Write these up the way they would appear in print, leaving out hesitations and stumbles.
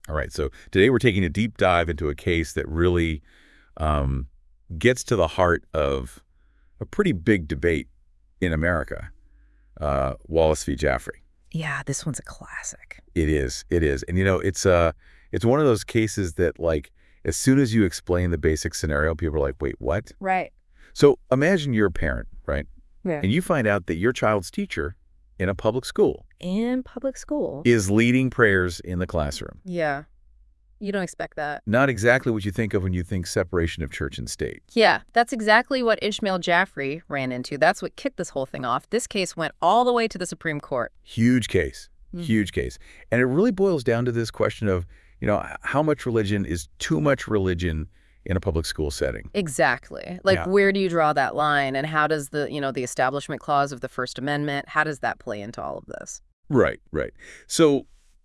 All right, so today we're taking a deep dive into a case that really um, gets to the heart of a pretty big debate in America, Wallace v. Jaffrey. Yeah, this one's a classic. It is, it is. And it's one of those cases that, like, as soon as you explain the basic scenario, people are like, wait, what? Right. So imagine you're a parent, right? Yeah. And you find out that your child's teacher in a public school In public school. is leading prayers in the classroom. Yeah. You don't expect that. Not exactly what you think of when you think separation of church and state. Yeah, that's exactly what Ishmael Jaffrey ran into. That's what kicked this whole thing off. This case went all the way to the Supreme Court. Huge case, Mm. huge case. And it really boils down to this question of, how much religion is too much religion in a public school setting? Exactly. Like, Yeah. where do you draw that line? And how does the Establishment Clause of the First Amendment, how does that play into all of this? Right, right. So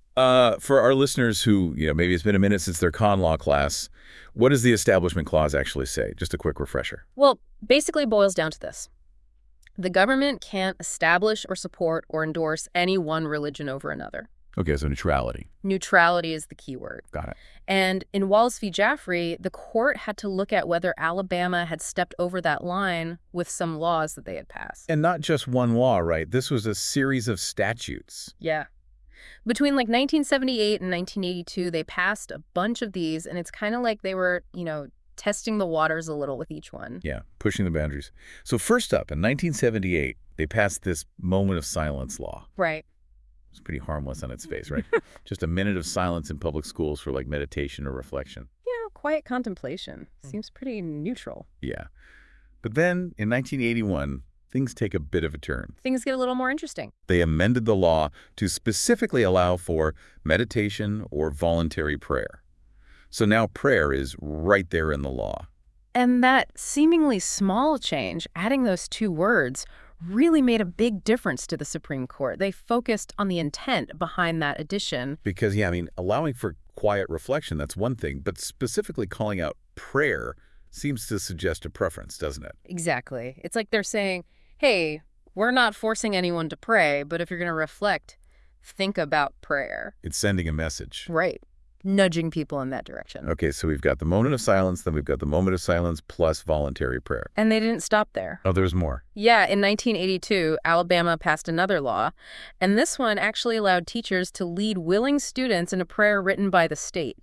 for our listeners who, maybe it's been a minute since their con law class, what does the Establishment Clause actually say? Just a quick refresher. Well, basically it boils down to this. The government can't establish or support or endorse any one religion over another. Okay, so neutrality. Neutrality is the key word. Got it. And in Wallace v. Jaffrey, the court had to look at whether Alabama had stepped over that line with some laws that they had passed. And not just one law, right? This was a series of statutes. Yeah. Between like 1978 and 1982, they passed a bunch of these, and it's kind of like they were, testing the waters a little with each one. Yeah, pushing the boundaries. So first up, in 1978, they passed this moment of silence law. Right. It's pretty harmless on its face, right? Just a minute of silence in public schools for like meditation or reflection. Yeah, quiet contemplation. Seems pretty neutral. Yeah. But then in 1981, things take a bit of a turn. Things get a little more interesting. They amended the law to specifically allow for meditation or voluntary prayer. So now prayer is right there in the law. And that seemingly small change, adding those two words, really made a big difference to the Supreme Court. They focused on the intent behind that addition. Because, allowing for quiet reflection, that's one thing, but specifically calling out prayer seems to suggest a preference, doesn't it? Exactly. It's like they're saying, hey, we're not forcing anyone to pray, but if you're going to reflect, think about prayer. It's sending a message. Right. Nudging people in that direction. Okay, so we've got the moment of silence, then we've got the moment of silence plus voluntary prayer. And they didn't stop there. Oh, there's more. Yeah, in 1982, Alabama passed another law, and this one actually allowed teachers to lead willing students in a prayer written by the state.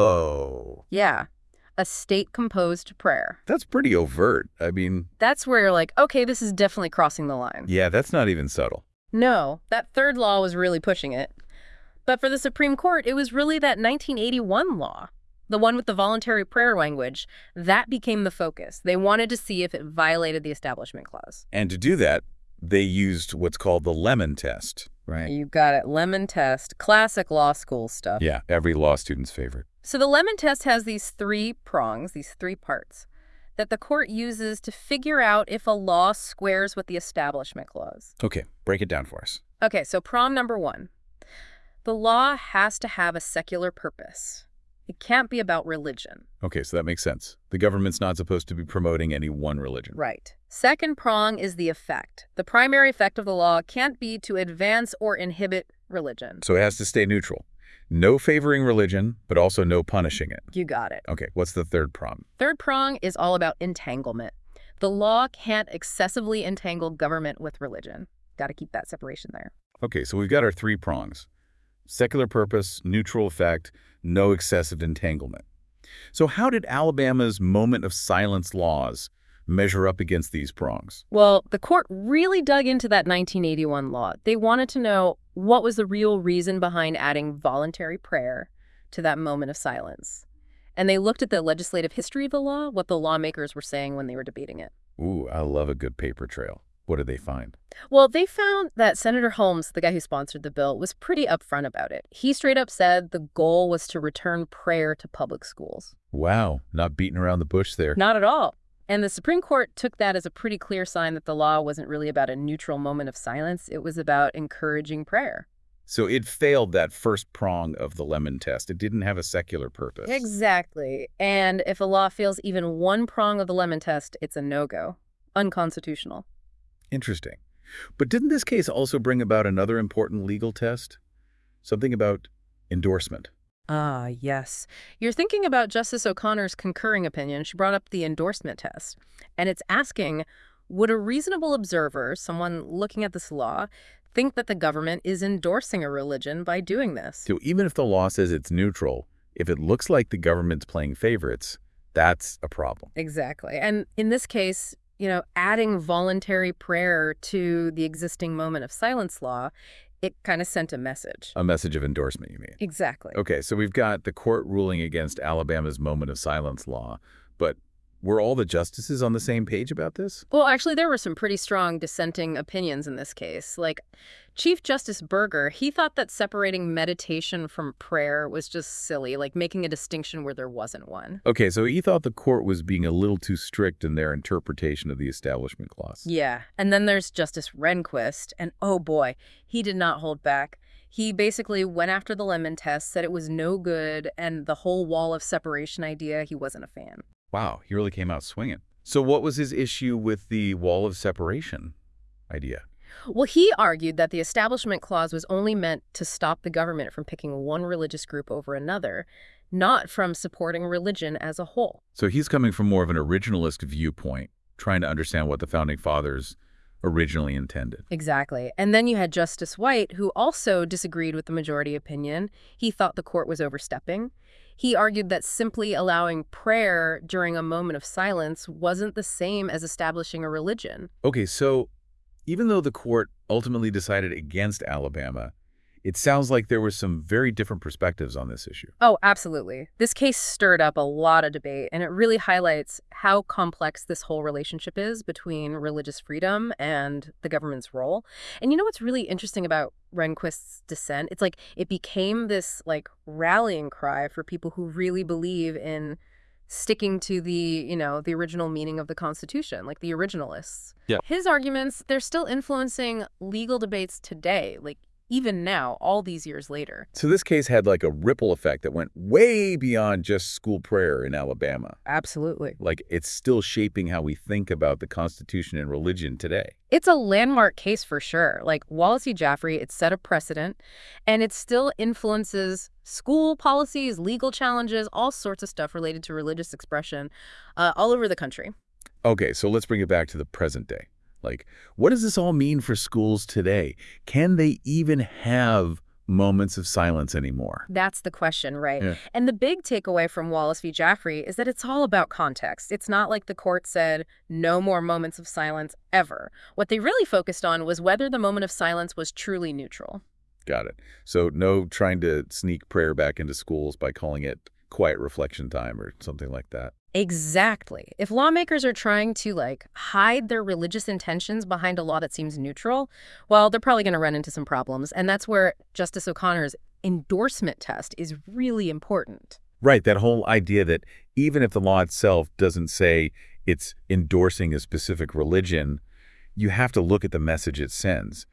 Whoa. Yeah, a state-composed prayer. That's pretty overt. That's where you're like, okay, this is definitely crossing the line. Yeah, that's not even subtle. No, that third law was really pushing it. But for the Supreme Court, it was really that 1981 law, the one with the voluntary prayer language, that became the focus. They wanted to see if it violated the Establishment Clause. And to do that, they used what's called the Lemon Test, right? You got it. Lemon test. Classic law school stuff. Yeah, every law student's favorite. So the Lemon test has these three prongs, these three parts, that the court uses to figure out if a law squares with the Establishment Clause. Okay, break it down for us. Okay, so prong number one. The law has to have a secular purpose. It can't be about religion. Okay, so that makes sense. The government's not supposed to be promoting any one religion. Right. Second prong is the effect. The primary effect of the law can't be to advance or inhibit religion. So it has to stay neutral. No favoring religion, but also no punishing it. You got it. Okay, what's the third prong? Third prong is all about entanglement. The law can't excessively entangle government with religion. Got to keep that separation there. Okay, so we've got our three prongs. Secular purpose, neutral effect, no excessive entanglement. So how did Alabama's moment of silence laws measure up against these prongs? Well, the court really dug into that 1981 law. They wanted to know what was the real reason behind adding voluntary prayer to that moment of silence. And they looked at the legislative history of the law, what the lawmakers were saying when they were debating it. Ooh, I love a good paper trail. What did they find? Well, they found that Senator Holmes, the guy who sponsored the bill, was pretty upfront about it. He straight up said the goal was to return prayer to public schools. Wow, not beating around the bush there. Not at all. And the Supreme Court took that as a pretty clear sign that the law wasn't really about a neutral moment of silence. It was about encouraging prayer. So it failed that first prong of the Lemon Test. It didn't have a secular purpose. Exactly. And if a law fails even one prong of the Lemon Test, it's a no-go. Unconstitutional. Interesting. But didn't this case also bring about another important legal test? Something about endorsement. Ah, yes. You're thinking about Justice O'Connor's concurring opinion. She brought up the endorsement test. And it's asking, would a reasonable observer, someone looking at this law, think that the government is endorsing a religion by doing this? So even if the law says it's neutral, if it looks like the government's playing favorites, that's a problem. Exactly. And in this case, adding voluntary prayer to the existing moment of silence law, it kind of sent a message. A message of endorsement, you mean? Exactly. Okay, so we've got the court ruling against Alabama's moment of silence law, but were all the justices on the same page about this? Well, actually, there were some pretty strong dissenting opinions in this case. Like, Chief Justice Berger, he thought that separating meditation from prayer was just silly, like making a distinction where there wasn't one. Okay, so he thought the court was being a little too strict in their interpretation of the Establishment Clause. Yeah. And then there's Justice Rehnquist, and oh boy, he did not hold back. He basically went after the Lemon test, said it was no good, and the whole wall of separation idea, he wasn't a fan. Wow, he really came out swinging. So what was his issue with the wall of separation idea? Well, he argued that the Establishment Clause was only meant to stop the government from picking one religious group over another, not from supporting religion as a whole. So he's coming from more of an originalist viewpoint, trying to understand what the Founding Fathers originally intended. Exactly. And then you had Justice White, who also disagreed with the majority opinion. He thought the court was overstepping. He argued that simply allowing prayer during a moment of silence wasn't the same as establishing a religion. Okay, so even though the court ultimately decided against Alabama, it sounds like there were some very different perspectives on this issue. Oh, absolutely. This case stirred up a lot of debate, and it really highlights how complex this whole relationship is between religious freedom and the government's role. And you know what's really interesting about Rehnquist's dissent? It's like it became this rallying cry for people who really believe in sticking to the original meaning of the Constitution, like the originalists. Yeah. His arguments, they're still influencing legal debates today, even now, all these years later. So this case had a ripple effect that went way beyond just school prayer in Alabama. Absolutely. It's still shaping how we think about the Constitution and religion today. It's a landmark case for sure. Wallace v. Jaffrey, it set a precedent, and it still influences school policies, legal challenges, all sorts of stuff related to religious expression all over the country. Okay, so let's bring it back to the present day. What does this all mean for schools today? Can they even have moments of silence anymore? That's the question, right? Yeah. And the big takeaway from Wallace v. Jaffrey is that it's all about context. It's not like the court said, no more moments of silence ever. What they really focused on was whether the moment of silence was truly neutral. Got it. So no trying to sneak prayer back into schools by calling it quiet reflection time or something like that. Exactly. If lawmakers are trying to hide their religious intentions behind a law that seems neutral, well, they're probably going to run into some problems. And that's where Justice O'Connor's endorsement test is really important. Right, that whole idea that even if the law itself doesn't say it's endorsing a specific religion, you have to look at the message it sends.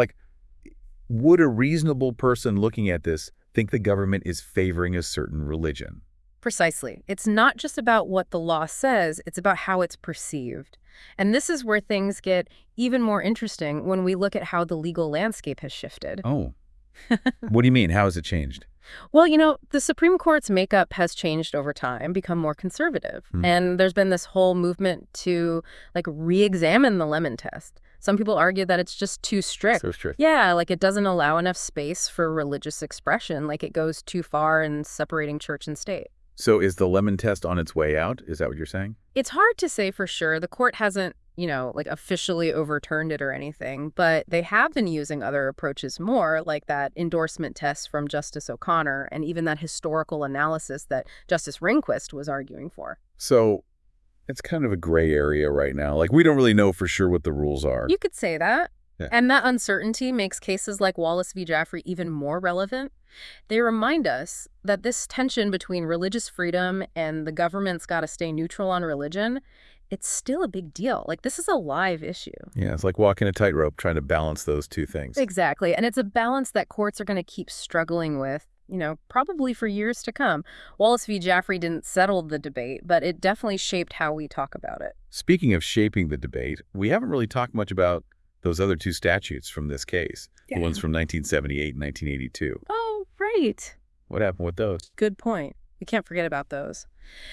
Would a reasonable person looking at this think the government is favoring a certain religion? Precisely. It's not just about what the law says, it's about how it's perceived. And this is where things get even more interesting when we look at how the legal landscape has shifted. Oh. What do you mean? How has it changed? Well, the Supreme Court's makeup has changed over time, become more conservative. And there's been this whole movement to re-examine the Lemon test. Some people argue that it's just too strict. So strict. Yeah, it doesn't allow enough space for religious expression, it goes too far in separating church and state. So is the Lemon test on its way out? Is that what you're saying? It's hard to say for sure. The court hasn't, officially overturned it or anything, but they have been using other approaches more, like that endorsement test from Justice O'Connor and even that historical analysis that Justice Rehnquist was arguing for. So it's kind of a gray area right now. We don't really know for sure what the rules are. You could say that. Yeah. And that uncertainty makes cases like Wallace v. Jaffrey even more relevant. They remind us that this tension between religious freedom and the government's got to stay neutral on religion, it's still a big deal. This is a live issue. Yeah, it's like walking a tightrope, trying to balance those two things. Exactly. And it's a balance that courts are going to keep struggling with, probably for years to come. Wallace v. Jaffrey didn't settle the debate, but it definitely shaped how we talk about it. Speaking of shaping the debate, we haven't really talked much about those other two statutes from this case, the ones from 1978 and 1982. Oh, right. What happened with those? Good point. We can't forget about those.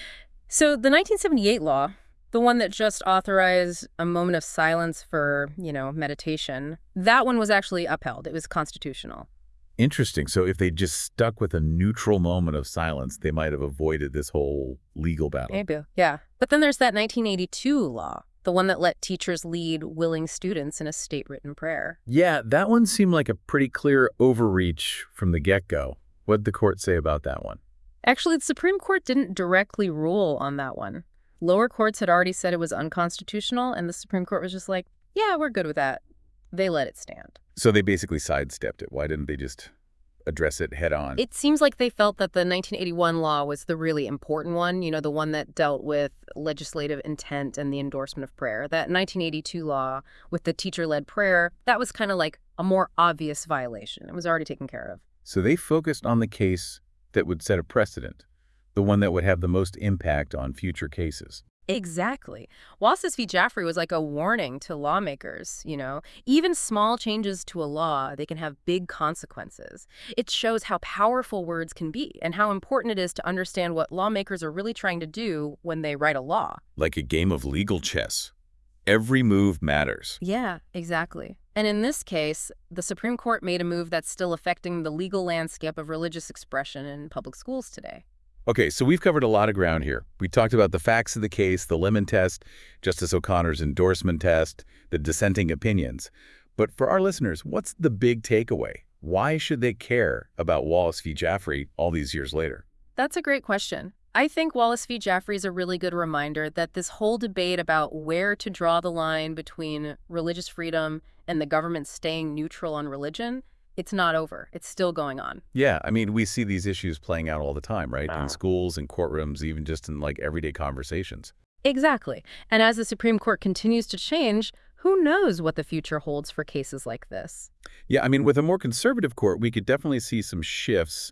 So the 1978 law, the one that just authorized a moment of silence for, meditation, that one was actually upheld. It was constitutional. Interesting. So if they just stuck with a neutral moment of silence, they might have avoided this whole legal battle. Maybe, yeah. But then there's that 1982 law, the one that let teachers lead willing students in a state-written prayer. Yeah, that one seemed like a pretty clear overreach from the get-go. What did the court say about that one? Actually, the Supreme Court didn't directly rule on that one. Lower courts had already said it was unconstitutional, and the Supreme Court was just like, yeah, we're good with that. They let it stand. So they basically sidestepped it. Why didn't they just address it head on? It seems like they felt that the 1981 law was the really important one, the one that dealt with legislative intent and the endorsement of prayer. That 1982 law with the teacher-led prayer, that was kind of like a more obvious violation. It was already taken care of. So they focused on the case that would set a precedent, the one that would have the most impact on future cases. Exactly. Wallace v. Jaffrey was like a warning to lawmakers, Even small changes to a law, they can have big consequences. It shows how powerful words can be and how important it is to understand what lawmakers are really trying to do when they write a law. Like a game of legal chess. Every move matters. Yeah, exactly. And in this case, the Supreme Court made a move that's still affecting the legal landscape of religious expression in public schools today. Okay, so we've covered a lot of ground here. We talked about the facts of the case, the Lemon test, Justice O'Connor's endorsement test, the dissenting opinions. But for our listeners, what's the big takeaway? Why should they care about Wallace v. Jaffrey all these years later? That's a great question. I think Wallace v. Jaffrey is a really good reminder that this whole debate about where to draw the line between religious freedom and the government staying neutral on religion, it's not over. It's still going on. Yeah, I mean, we see these issues playing out all the time, right? In schools and courtrooms, even just in like everyday conversations. Exactly. And as the Supreme Court continues to change, who knows what the future holds for cases like this? Yeah, I mean, with a more conservative court, we could definitely see some shifts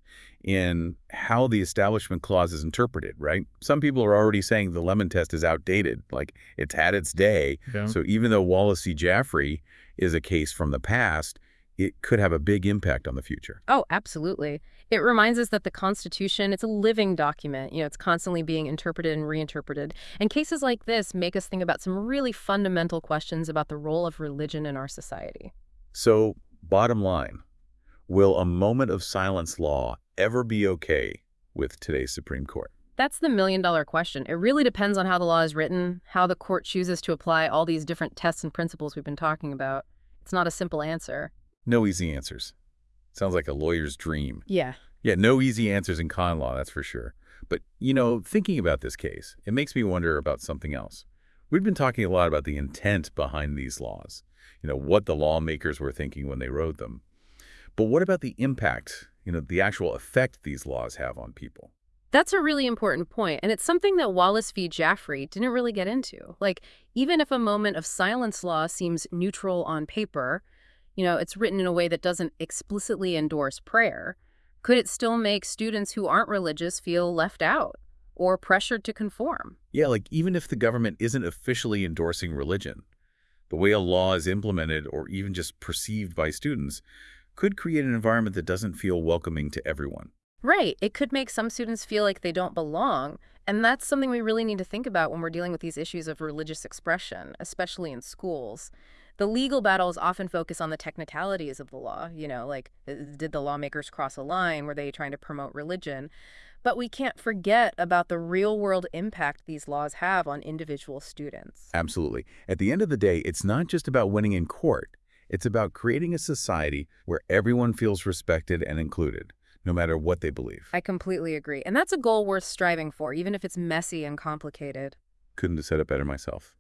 in how the Establishment Clause is interpreted, right? Some people are already saying the Lemon test is outdated, like it's had its day. Yeah. So even though Wallace v. Jaffrey is a case from the past, it could have a big impact on the future. Oh, absolutely. It reminds us that the Constitution, it's a living document. It's constantly being interpreted and reinterpreted. And cases like this make us think about some really fundamental questions about the role of religion in our society. So, bottom line, will a moment of silence law ever be okay with today's Supreme Court? That's the million-dollar question. It really depends on how the law is written, how the court chooses to apply all these different tests and principles we've been talking about. It's not a simple answer. No easy answers. Sounds like a lawyer's dream. Yeah. Yeah, no easy answers in con law, that's for sure. But, thinking about this case, it makes me wonder about something else. We've been talking a lot about the intent behind these laws, what the lawmakers were thinking when they wrote them. But what about the impact, the actual effect these laws have on people? That's a really important point, and it's something that Wallace v. Jaffrey didn't really get into. Like, even if a moment of silence law seems neutral on paper, it's written in a way that doesn't explicitly endorse prayer, could it still make students who aren't religious feel left out or pressured to conform? Yeah, like even if the government isn't officially endorsing religion, the way a law is implemented or even just perceived by students could create an environment that doesn't feel welcoming to everyone. Right. It could make some students feel like they don't belong, and that's something we really need to think about when we're dealing with these issues of religious expression, especially in schools. The legal battles often focus on the technicalities of the law, like did the lawmakers cross a line? Were they trying to promote religion? But we can't forget about the real-world impact these laws have on individual students. Absolutely. At the end of the day, it's not just about winning in court. It's about creating a society where everyone feels respected and included, no matter what they believe. I completely agree. And that's a goal worth striving for, even if it's messy and complicated. Couldn't have said it better myself.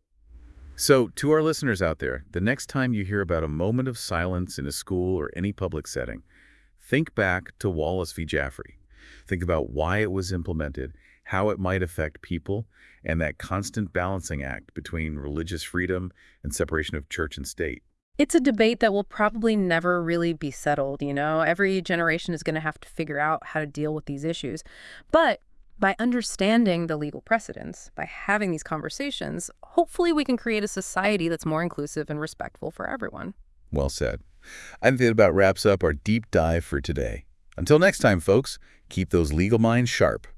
So, to our listeners out there, the next time you hear about a moment of silence in a school or any public setting, think back to Wallace v. Jaffrey. Think about why it was implemented, how it might affect people, and that constant balancing act between religious freedom and separation of church and state. It's a debate that will probably never really be settled, Every generation is going to have to figure out how to deal with these issues. But by understanding the legal precedents, by having these conversations, hopefully we can create a society that's more inclusive and respectful for everyone. Well said. I think that about wraps up our deep dive for today. Until next time, folks, keep those legal minds sharp.